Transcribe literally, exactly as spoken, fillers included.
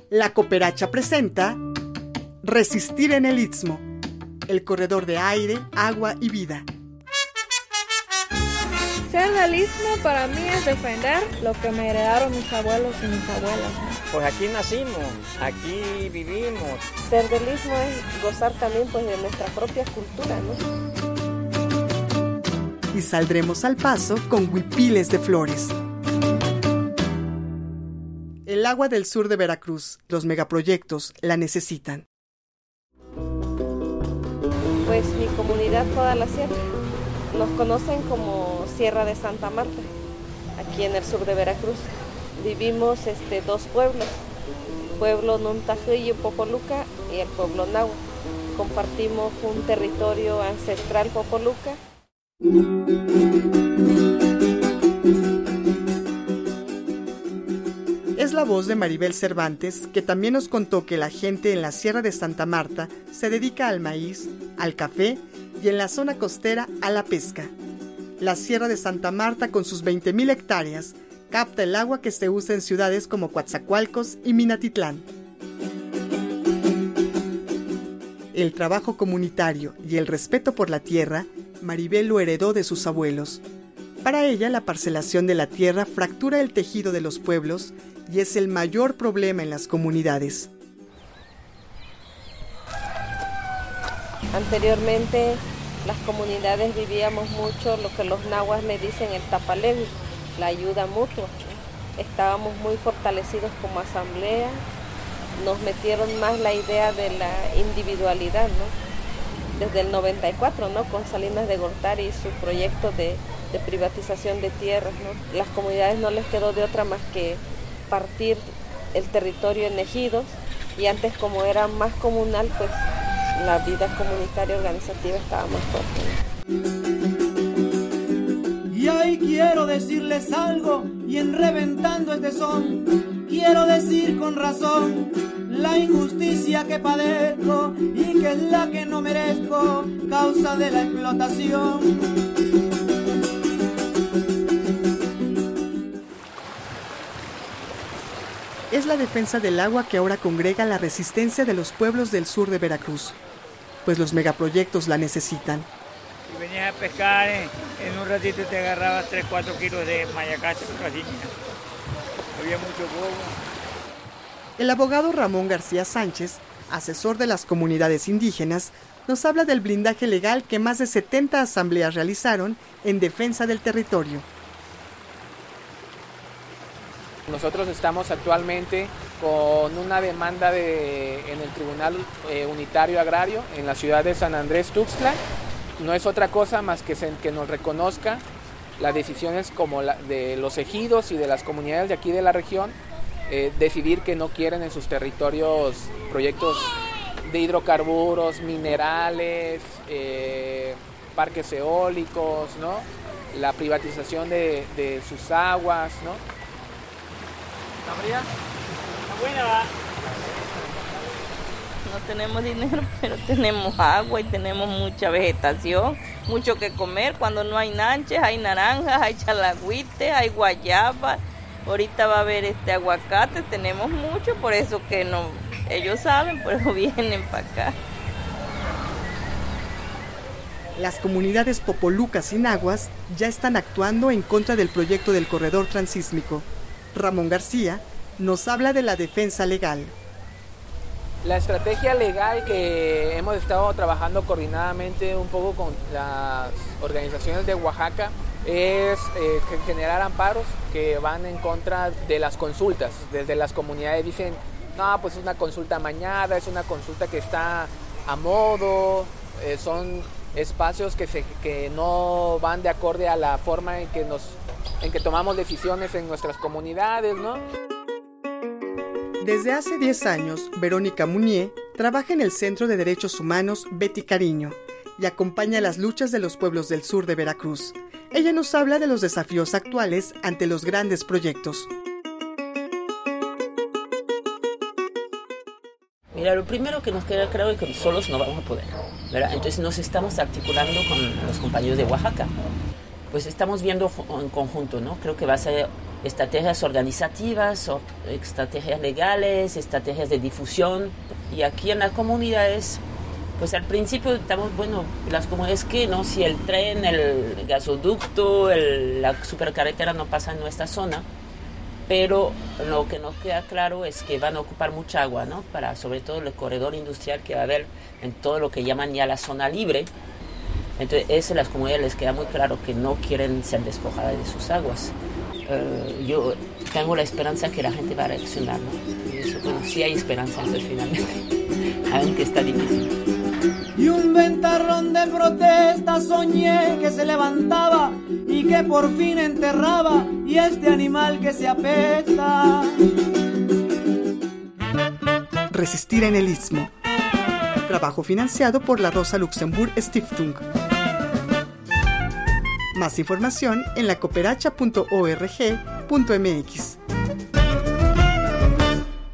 La Cooperacha presenta Resistir en el Istmo, el corredor de aire, agua y vida. Ser del Istmo para mí es defender lo que me heredaron mis abuelos y mis abuelas. Pues aquí nacimos, aquí vivimos. Ser del Istmo es gozar también pues, de nuestra propia cultura, ¿no? Y saldremos al paso con huipiles de flores. El agua del sur de Veracruz, los megaproyectos la necesitan. Pues mi comunidad, toda la sierra, nos conocen como Sierra de Santa Marta, aquí en el sur de Veracruz. Vivimos este, dos pueblos, el pueblo Nuntajuy y Popoluca y el pueblo Nahua. Compartimos un territorio ancestral Popoluca. Es la voz de Maribel Cervantes, que también nos contó que la gente en la Sierra de Santa Marta se dedica al maíz, al café y en la zona costera a la pesca. La Sierra de Santa Marta, con sus veinte mil hectáreas, capta el agua que se usa en ciudades como Coatzacoalcos y Minatitlán. El trabajo comunitario y el respeto por la tierra, Maribel lo heredó de sus abuelos. Para ella, la parcelación de la tierra fractura el tejido de los pueblos y es el mayor problema en las comunidades. Anteriormente, las comunidades vivíamos mucho lo que los nahuas le dicen el tapalevi, la ayuda mutua. Estábamos muy fortalecidos como asamblea, nos metieron más la idea de la individualidad, ¿no? Desde el noventa y cuatro, ¿no? Con Salinas de Gortari y su proyecto de, de privatización de tierras, ¿no? Las comunidades no les quedó de otra más que partir el territorio en ejidos, y antes, como era más comunal, pues la vida comunitaria organizativa estaba más fuerte. Y hoy quiero decirles algo, y en reventando este son, quiero decir con razón la injusticia que padezco y que es la que no merezco, causa de la explotación. Es la defensa del agua que ahora congrega la resistencia de los pueblos del sur de Veracruz, pues los megaproyectos la necesitan. Si venías a pescar, en, en un ratito te agarrabas tres, cuatro kilos de mayacacha, casi. Había mucho bobo. El abogado Ramón García Sánchez, asesor de las comunidades indígenas, nos habla del blindaje legal que más de setenta asambleas realizaron en defensa del territorio. Nosotros estamos actualmente con una demanda de, en el Tribunal eh, Unitario Agrario en la ciudad de San Andrés Tuxtla. No es otra cosa más que se, que nos reconozca las decisiones como la, de los ejidos y de las comunidades de aquí de la región, eh, decidir que no quieren en sus territorios proyectos de hidrocarburos, minerales, eh, parques eólicos, ¿no? La privatización de, de sus aguas, ¿no? ¿Está fría? ¿Está buena, va? No tenemos dinero, pero tenemos agua y tenemos mucha vegetación, mucho que comer. Cuando no hay nanches, hay naranjas, hay chalagüites, hay guayabas. Ahorita va a haber este aguacate, tenemos mucho, por eso que no, ellos saben, por eso vienen para acá. Las comunidades popolucas y nahuas ya están actuando en contra del proyecto del corredor transísmico. Ramón García nos habla de la defensa legal. La estrategia legal que hemos estado trabajando coordinadamente un poco con las organizaciones de Oaxaca es eh, generar amparos que van en contra de las consultas. Desde las comunidades dicen, no, pues es una consulta amañada, es una consulta que está a modo, eh, son espacios que, se, que no van de acorde a la forma en que nos en que tomamos decisiones en nuestras comunidades, ¿no? Desde hace diez años, Verónica Munier trabaja en el Centro de Derechos Humanos Betty Cariño y acompaña las luchas de los pueblos del sur de Veracruz. Ella nos habla de los desafíos actuales ante los grandes proyectos. Mira, lo primero que nos queda claro es que solos no vamos a poder, ¿verdad? Entonces nos estamos articulando con los compañeros de Oaxaca. Pues estamos viendo en conjunto, ¿no? Creo que va a ser estrategias organizativas, o estrategias legales, estrategias de difusión. Y aquí en las comunidades, pues al principio estamos, bueno, las comunidades que, ¿no? Si el tren, el gasoducto, el, la supercarretera no pasa en nuestra zona, pero lo que nos queda claro es que van a ocupar mucha agua, ¿no? Para sobre todo el corredor industrial que va a haber en todo lo que llaman ya la zona libre. Entonces, eso a las comunidades les queda muy claro que no quieren ser despojadas de sus aguas. Uh, yo tengo la esperanza que la gente va a reaccionar, ¿no? Y eso, bueno, sí hay esperanza, entonces, finalmente, aunque está difícil. Y un ventarrón de protesta soñé que se levantaba y que por fin enterraba, y este animal que se apesta. Resistir en el Istmo. Trabajo financiado por la Rosa Luxemburg Stiftung. Más información en la cooperacha punto org punto m x.